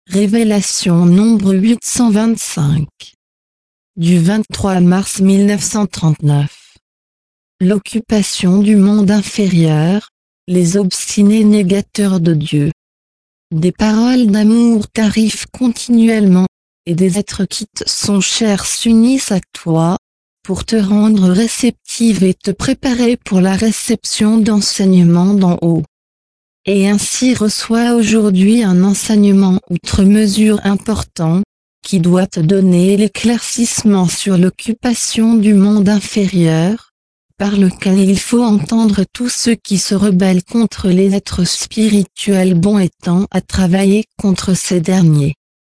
Révélation nombre 825. Du 23 mars 1939. L'occupation du monde inférieur, les obstinés négateurs de Dieu. Des paroles d'amour t'arrivent continuellement, et des êtres qui te sont chers s'unissent à toi, pour te rendre réceptive et te préparer pour la réception d'enseignements d'en haut. Et ainsi reçois aujourd'hui un enseignement outre mesure important, qui doit te donner l'éclaircissement sur l'occupation du monde inférieur, par lequel il faut entendre tous ceux qui se rebellent contre les êtres spirituels bons étant à travailler contre ces derniers.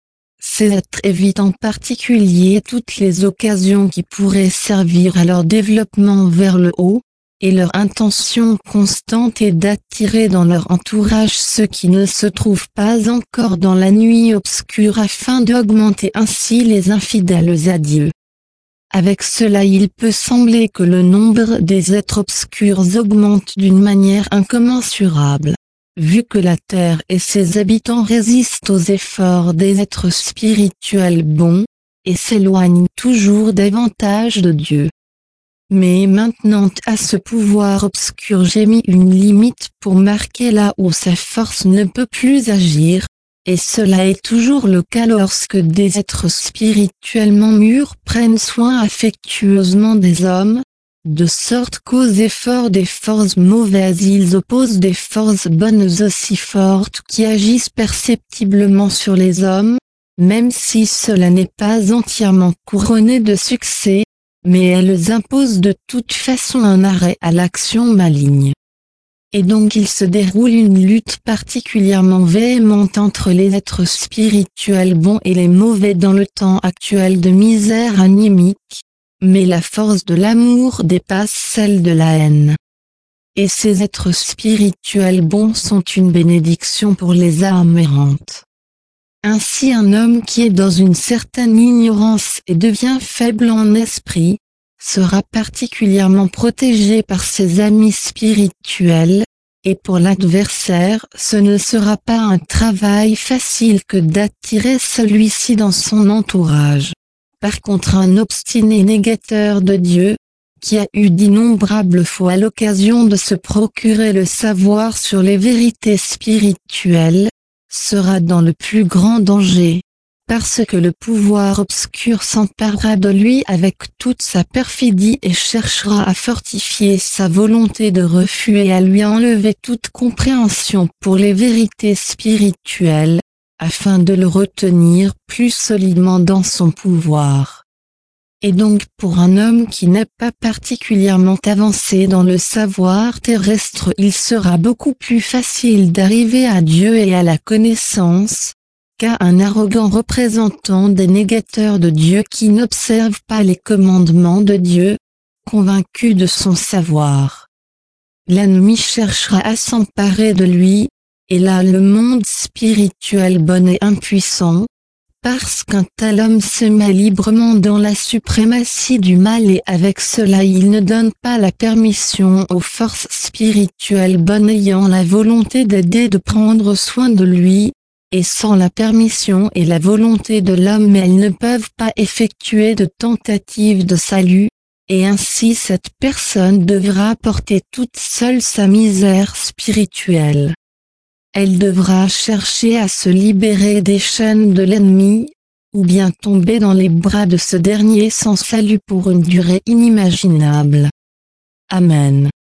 Ces êtres évitent en particulier toutes les occasions qui pourraient servir à leur développement vers le haut, et leur intention constante est d'attirer dans leur entourage ceux qui ne se trouvent pas encore dans la nuit obscure afin d'augmenter ainsi les infidèles à Dieu. Avec cela il peut sembler que le nombre des êtres obscurs augmente d'une manière incommensurable, vu que la terre et ses habitants résistent aux efforts des êtres spirituels bons, et s'éloignent toujours davantage de Dieu. Mais maintenant à ce pouvoir obscur j'ai mis une limite pour marquer là où sa force ne peut plus agir, et cela est toujours le cas lorsque des êtres spirituellement mûrs prennent soin affectueusement des hommes, de sorte qu'aux efforts des forces mauvaises ils opposent des forces bonnes aussi fortes qui agissent perceptiblement sur les hommes, même si cela n'est pas entièrement couronné de succès, mais elles imposent de toute façon un arrêt à l'action maligne. Et donc il se déroule une lutte particulièrement véhémente entre les êtres spirituels bons et les mauvais dans le temps actuel de misère anémique, mais la force de l'amour dépasse celle de la haine. Et ces êtres spirituels bons sont une bénédiction pour les âmes errantes. Ainsi un homme qui est dans une certaine ignorance et devient faible en esprit, sera particulièrement protégé par ses amis spirituels, et pour l'adversaire ce ne sera pas un travail facile que d'attirer celui-ci dans son entourage. Par contre un obstiné négateur de Dieu, qui a eu d'innombrables fois l'occasion de se procurer le savoir sur les vérités spirituelles, sera dans le plus grand danger, parce que le pouvoir obscur s'emparera de lui avec toute sa perfidie et cherchera à fortifier sa volonté de refus et à lui enlever toute compréhension pour les vérités spirituelles, afin de le retenir plus solidement dans son pouvoir. Et donc pour un homme qui n'est pas particulièrement avancé dans le savoir terrestre il sera beaucoup plus facile d'arriver à Dieu et à la connaissance, qu'à un arrogant représentant des négateurs de Dieu qui n'observe pas les commandements de Dieu, convaincu de son savoir. L'ennemi cherchera à s'emparer de lui, et là le monde spirituel bon et impuissant, parce qu'un tel homme se met librement dans la suprématie du mal et avec cela il ne donne pas la permission aux forces spirituelles bonnes ayant la volonté d'aider de prendre soin de lui, et sans la permission et la volonté de l'homme elles ne peuvent pas effectuer de tentative de salut, et ainsi cette personne devra porter toute seule sa misère spirituelle. Elle devra chercher à se libérer des chaînes de l'ennemi, ou bien tomber dans les bras de ce dernier sans salut pour une durée inimaginable. Amen.